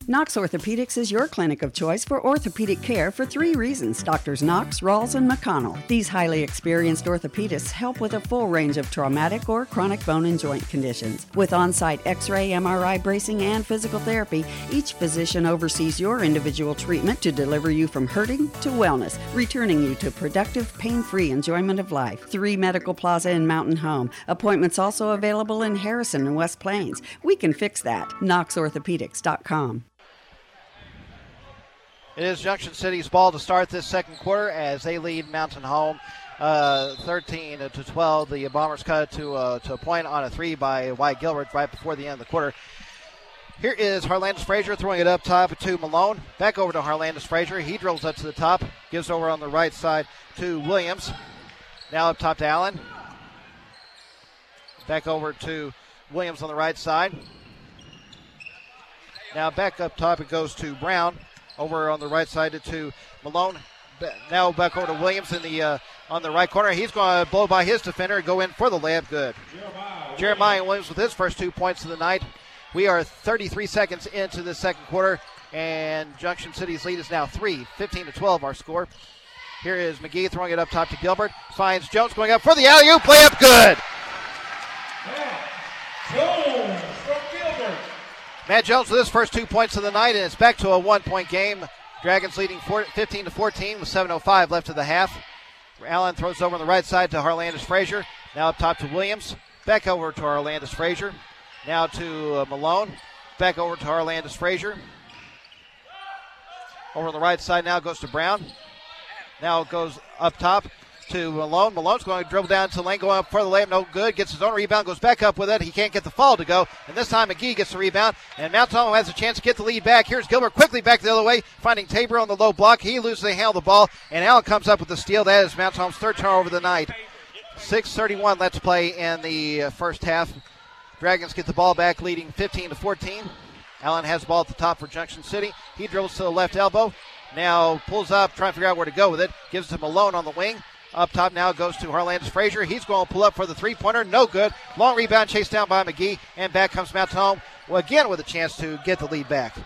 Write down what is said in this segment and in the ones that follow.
Knox Orthopedics is your clinic of choice for orthopedic care for 3 reasons. Doctors Knox, Rawls, and McConnell. These highly experienced orthopedists help with a full range of traumatic or chronic bone and joint conditions. With on-site X-ray, MRI, bracing, and physical therapy, each physician oversees your individual treatment to deliver you from hurting to wellness, returning you to productive, pain-free enjoyment of life. 3 Medical Plaza in Mountain Home. Appointments also available in Harrison and West Plains. We can fix that. KnoxOrthopedics.com. It is Junction City's ball to start this second quarter as they lead Mountain Home 13-12. The Bombers cut to a point on a 3 by Wyatt Gilbert right before the end of the quarter. Here is Harlandis Frazier throwing it up top to Malone. Back over to Harlandis Frazier. He drills up to the top. Gives over on the right side to Williams. Now up top to Allen. Back over to Williams on the right side. Now back up top it goes to Brown. Over on the right side to Malone. Now back over to Williams in the on the right corner. He's going to blow by his defender and go in for the layup. Good. Jeremiah Williams with his first 2 points of the night. We are 33 seconds into the second quarter, and Junction City's lead is now 3, 15-12 our score. Here is McGee throwing it up top to Gilbert. Finds Jones going up for the alley-oop. Layup good. Jones from Gilbert. Matt Jones with his first 2 points of the night, and it's back to a 1-point game. Dragons leading 15-14 with 7:05 left of the half. Allen throws over on the right side to Harlandis Frazier. Now up top to Williams. Back over to Harlandis Frazier. Now to Malone. Back over to Harlandis Frazier. Over on the right side now goes to Brown. Now it goes up top to Malone. Malone's going to dribble down to the lane, going up for the layup, no good. Gets his own rebound, goes back up with it. He can't get the fall to go. And this time McGee gets the rebound, and Mount Tom has a chance to get the lead back. Here's Gilbert quickly back the other way, finding Tabor on the low block. He loses the handle of the ball, and Allen comes up with the steal. That is Mount Tom's third turnover of the night. 6:31 left to play in the first half. Dragons get the ball back, leading 15-14. Allen has the ball at the top for Junction City. He dribbles to the left elbow. Now pulls up, trying to figure out where to go with it. Gives it to Malone on the wing. Up top now goes to Harlandis Frazier. He's going to pull up for the three-pointer. No good. Long rebound chased down by McGee. And back comes Mount Home. Well, again with a chance to get the lead back.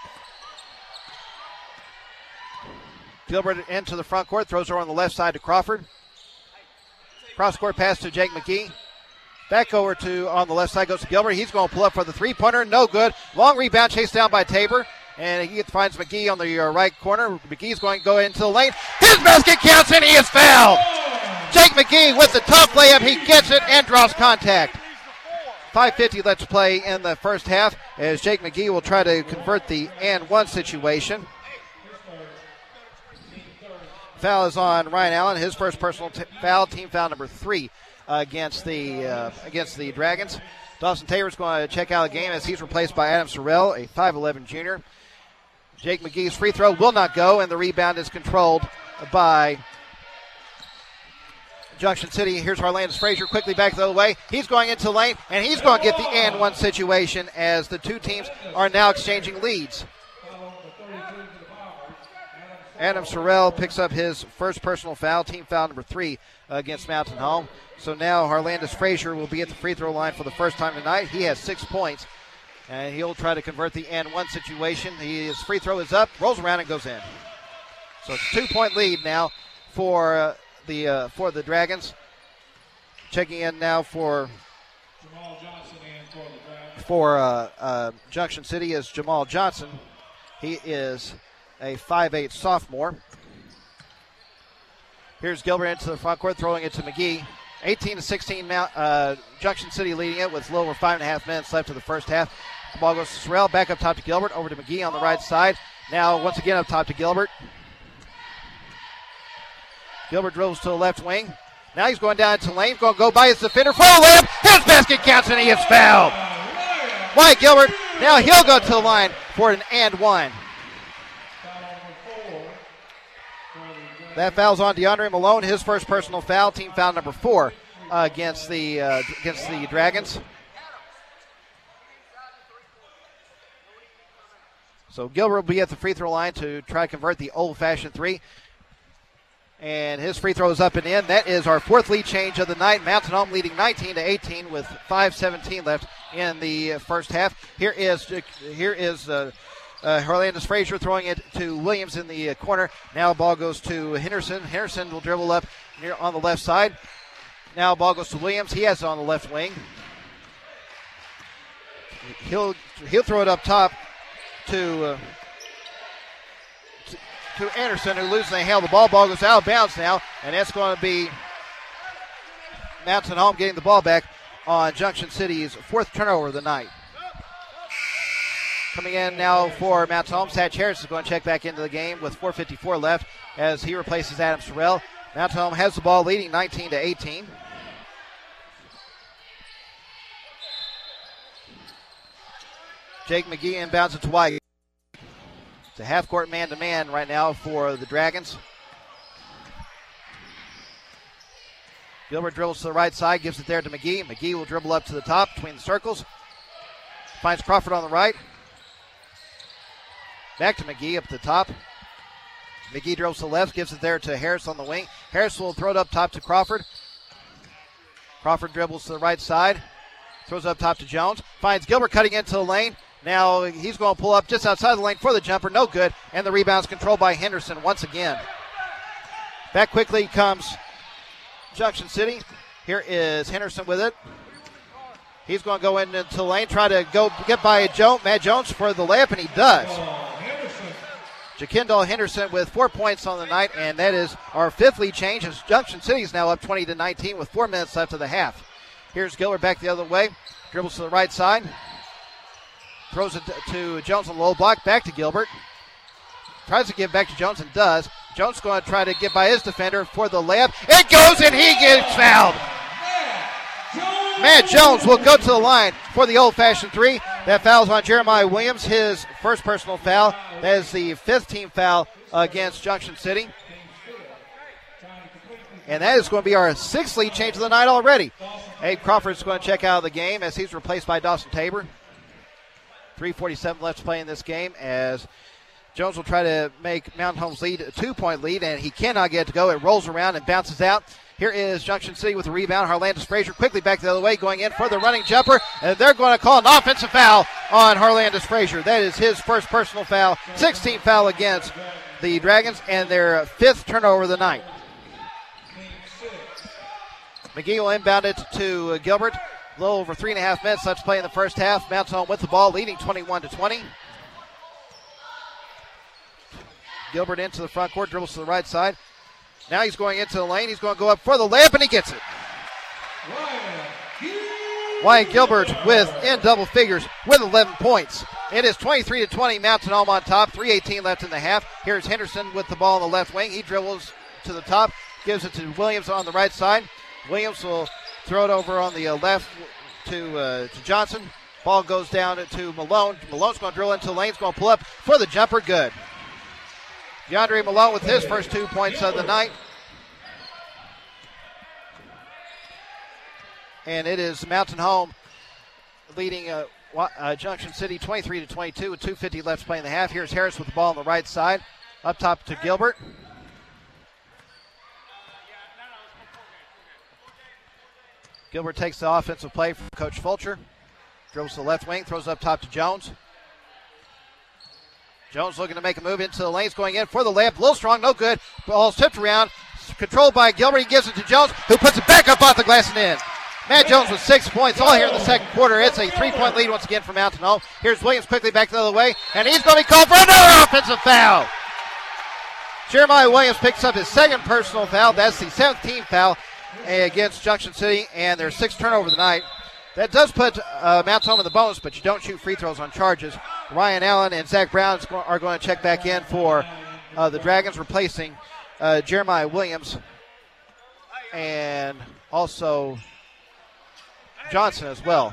Gilbert into the front court. Throws her on the left side to Crawford. Cross-court pass to Jake McGee. Back over to on the left side goes to Gilbert. He's going to pull up for the three-pointer. No good. Long rebound chased down by Tabor. And he finds McGee on the right corner. McGee's going to go into the lane. His basket counts, and he is fouled. Jake McGee with the tough layup. He gets it and draws contact. 5:50 left to play in the first half as Jake McGee will try to convert the and one situation. Foul is on Ryan Allen. His first personal foul, team foul number 3 against the Dragons. Dawson Taylor's going to check out the game as he's replaced by Adam Sorrell, a 5'11 junior. Jake McGee's free throw will not go, and the rebound is controlled by Junction City. Here's Harlandis Frazier quickly back the other way. He's going into the lane, and he's going to get the and one situation as the two teams are now exchanging leads. Adam Sorrell picks up his first personal foul, team foul number 3 against Mountain Home. So now Harlandis Frazier will be at the free throw line for the first time tonight. He has 6 points, and he'll try to convert the and one situation. His free throw is up, rolls around, and goes in. So it's a 2-point lead now for the Dragons. Checking in now for Junction City is Jamal Johnson. He is a 5'8 sophomore. Here's Gilbert into the front court, throwing it to McGee. 18-16, Junction City leading it with a little over 5.5 minutes left of the first half. The ball goes to Sorrell, back up top to Gilbert, over to McGee on the right side. Now once again up top to Gilbert. Gilbert dribbles to the left wing. Now he's going down into the lane, going to go by his defender for a layup. His basket counts, and he is fouled. Wyatt Gilbert, now he'll go to the line for an and one. That foul's on DeAndre Malone, his first personal foul, team foul number 4 against the Dragons. So Gilbert will be at the free throw line to try to convert the old-fashioned 3. And his free throw is up and in. That is our 4th lead change of the night. Mountain Home leading 19-18 with 5:17 left in the first half. Here is Harlandis Frazier throwing it to Williams in the corner. Now ball goes to Henderson. Henderson will dribble up near on the left side. Now ball goes to Williams. He has it on the left wing. He'll throw it up top to Anderson, who loses the handle. The ball goes out of bounds now, and that's going to be Mountain Home getting the ball back on Junction City's fourth turnover of the night. Coming in now for Mountain Home, Satch Harris is going to check back into the game with 4:54 left as he replaces Adam Sorrell. Mountain Home has the ball leading 19-18. Jake McGee inbounds it to White. It's a half-court man-to-man right now for the Dragons. Gilbert dribbles to the right side, gives it there to McGee. McGee will dribble up to the top between the circles. Finds Crawford on the right. Back to McGee up at the top. McGee dribbles to the left, gives it there to Harris on the wing. Harris will throw it up top to Crawford. Crawford dribbles to the right side. Throws it up top to Jones. Finds Gilbert cutting into the lane. Now he's going to pull up just outside the lane for the jumper. No good. And the rebound's controlled by Henderson once again. Back quickly comes Junction City. Here is Henderson with it. He's going to go into the lane, try to go get by Matt Jones for the layup, and he does. Jakindall Henderson with 4 points on the night, and that is our fifth lead change as Junction City is now up 20-19 with 4 minutes left of the half. Here's Gilbert back the other way. Dribbles to the right side. Throws it to Jones on the low block. Back to Gilbert. Tries to give back to Jones and does. Jones going to try to get by his defender for the layup. It goes and he gets fouled. Matt Jones will go to the line for the old-fashioned three. That foul's on Jeremiah Williams, his first personal foul. That is the fifth team foul against Junction City. And that is going to be our sixth lead change of the night already. Abe Crawford is going to check out of the game as he's replaced by Dawson Tabor. 3:47 left to play in this game as Jones will try to make Mountain Home's lead a 2-point lead, and he cannot get it to go. It rolls around and bounces out. Here is Junction City with the rebound. Harlandis Frazier quickly back the other way, going in for the running jumper, and they're going to call an offensive foul on Harlandis Frazier. That is his first personal foul, 16th foul against the Dragons, and their fifth turnover of the night. McGee will inbound it to Gilbert. A little over 3.5 minutes left to play in the first half. Mountain Home with the ball, leading 21-20. Gilbert into the front court, dribbles to the right side. Now he's going into the lane. He's going to go up for the layup, and he gets it. Wyatt Gilbert in double figures with 11 points. It is 23-20, Mountain Home on top. 3:18 left in the half. Here's Henderson with the ball on the left wing. He dribbles to the top, gives it to Williams on the right side. Williams will throw it over on the left to Johnson. Ball goes down to Malone. Malone's going to drill into the lane. He's going to pull up for the jumper. Good. DeAndre Malone with his first 2 points of the night. And it is Mountain Home leading Junction City 23-22 with 2:50 left to play in the half. Here's Harris with the ball on the right side. Up top to Gilbert. Gilbert takes the offensive play from Coach Fulcher. Dribbles to the left wing, throws up top to Jones. Jones looking to make a move into the lanes, going in for the layup. A little strong, no good. Ball's tipped around, controlled by Gilbert. He gives it to Jones, who puts it back up off the glass and in. Matt Jones with 6 points all here in the second quarter. It's a 3-point lead once again for Mountain Home. Here's Williams quickly back the other way, and he's going to be called for another offensive foul. Jeremiah Williams picks up his second personal foul. That's the 17th foul against Junction City, and their sixth turnover of the night. That does put Mountain Home in the bonus, but you don't shoot free throws on charges. Ryan Allen and Zach Brown are going to check back in for the Dragons, replacing Jeremiah Williams and also Johnson as well.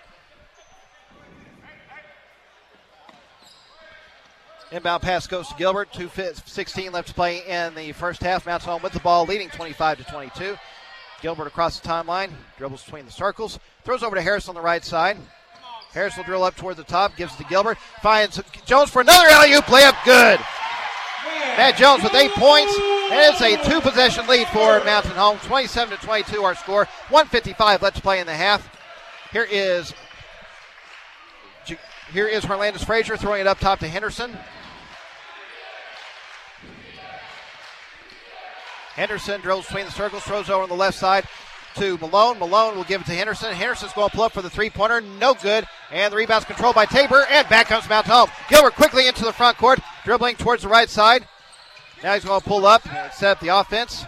Inbound pass goes to Gilbert. 2:16 left to play in the first half. Mountain Home with the ball, leading 25-22. Gilbert across the timeline, dribbles between the circles, throws over to Harris on the right side. Harris will drill up toward the top, gives it to Gilbert, finds Jones for another alley-oop layup, good. Matt Jones with 8 points, and it's a 2-possession lead for Mountain Home. 27-22 our score, 1:55 left to play in the half. Here is Here is Harlandis Frazier throwing it up top to Henderson. Henderson drills between the circles, throws over on the left side to Malone. Malone will give it to Henderson. Henderson's going to pull up for the three-pointer. No good. And the rebound's controlled by Tabor. And back comes Mountain Home. Gilbert quickly into the front court, dribbling towards the right side. Now he's going to pull up and set up the offense.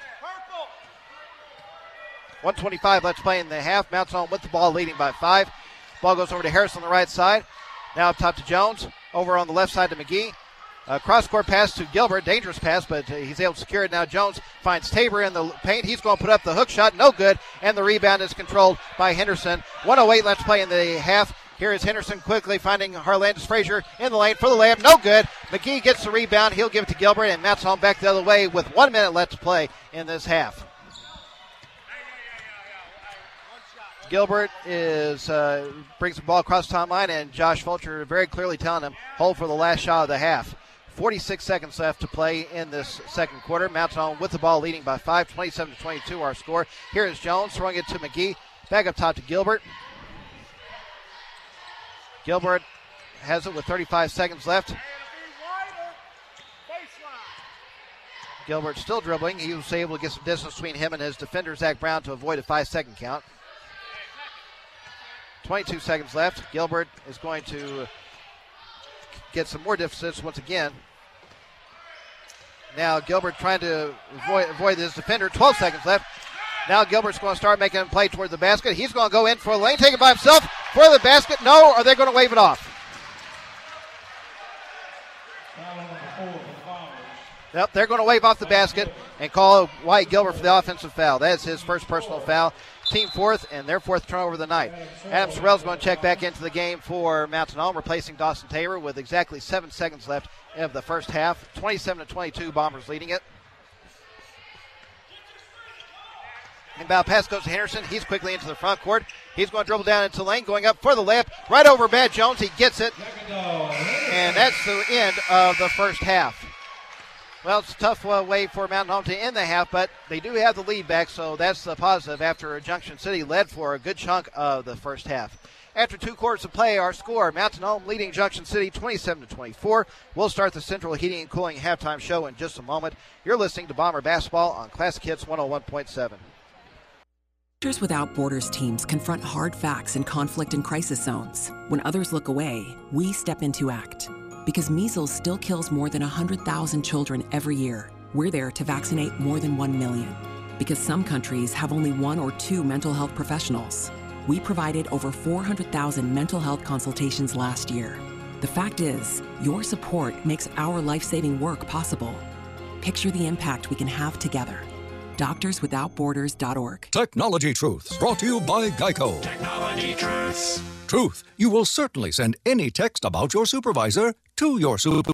1:25 left to play in the half. Mountain Home with the ball, leading by 5. Ball goes over to Harris on the right side. Now up top to Jones. Over on the left side to McGee. Cross-court pass to Gilbert. Dangerous pass, but he's able to secure it. Now Jones finds Tabor in the paint. He's going to put up the hook shot. No good. And the rebound is controlled by Henderson. 1:08 left to play in the half. Here is Henderson quickly finding Harlandis Frazier in the lane for the layup. No good. McGee gets the rebound. He'll give it to Gilbert, and Mountain Home back the other way with 1 minute left to play in this half. Gilbert brings the ball across the timeline, and Josh Fulcher very clearly telling him, hold for the last shot of the half. 46 seconds left to play in this second quarter. Mountain Home with the ball, leading by 5, 27-22 our score. Here is Jones throwing it to McGee. Back up top to Gilbert. Gilbert has it with 35 seconds left. Gilbert still dribbling. He was able to get some distance between him and his defender, Zach Brown, to avoid a 5-second count. 22 seconds left. Gilbert is going to get some more distance once again. Now Gilbert trying to avoid this defender. 12 seconds left. Now Gilbert's going to start making a play toward the basket. He's going to go in for the lane, take it by himself for the basket. No, are they going to wave it off? Yep, they're going to wave off the basket and call Wyatt Gilbert for the offensive foul. That is his first personal foul. Team fourth, and their fourth turnover of the night. Adam Sorrell's going to check back into the game for Mountain Home, replacing Dawson Tabor with exactly 7 seconds left of the first half. 27-22, Bombers leading it. Inbound pass goes to Henderson. He's quickly into the front court. He's going to dribble down into the lane, going up for the layup. Right over Matt Jones. He gets it. And that's the end of the first half. Well, it's a tough way for Mountain Home to end the half, but they do have the lead back, so that's the positive after Junction City led for a good chunk of the first half. After 2 quarters of play, our score, Mountain Home leading Junction City 27-24. We'll start the Central Heating and Cooling halftime show in just a moment. You're listening to Bomber Basketball on Classic Hits 101.7. Doctors Without Borders teams confront hard facts in conflict and crisis zones. When others look away, we step in to act. Because measles still kills more than 100,000 children every year, we're there to vaccinate more than 1 million. Because some countries have only 1 or 2 mental health professionals, we provided over 400,000 mental health consultations last year. The fact is, your support makes our life-saving work possible. Picture the impact we can have together. DoctorsWithoutBorders.org. Technology Truths, brought to you by Geico. Technology Truths. Truth, you will certainly send any text about your supervisor to your supervisor.